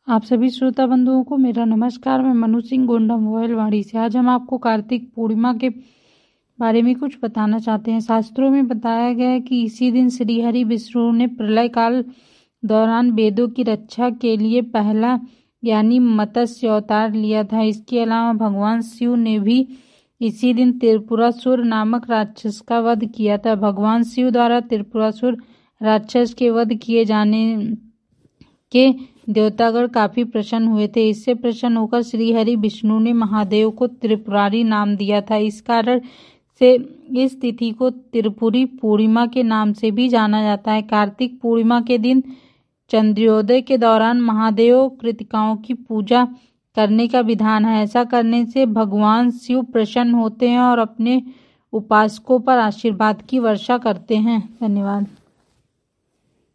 आप सभी श्रोता बंधुओं को मेरा नमस्कार। मैं मनु सिंह गोंडा मोबाइल वाणी से। आज हम आपको कार्तिक पूर्णिमा के बारे में कुछ बताना चाहते हैं। शास्त्रों में बताया गया है कि इसी दिन श्री हरि विष्णु ने प्रलय काल दौरान वेदों की रक्षा के लिए पहला यानी मत्स्य अवतार लिया था। इसके अलावा भगवान शिव ने भी इसी दिन त्रिपुरासुर नामक राक्षस का वध किया था। भगवान शिव द्वारा त्रिपुरासुर राक्षस के वध किए जाने के देवतागण काफी प्रसन्न हुए थे। इससे प्रसन्न होकर श्री हरि विष्णु ने महादेव को त्रिपुरारी नाम दिया था। इस कारण से इस तिथि को त्रिपुरी पूर्णिमा के नाम से भी जाना जाता है। कार्तिक पूर्णिमा के दिन चंद्रोदय के दौरान महादेव कृतिकाओं की पूजा करने का विधान है। ऐसा करने से भगवान शिव प्रसन्न होते हैं और अपने उपासकों पर आशीर्वाद की वर्षा करते हैं। धन्यवाद।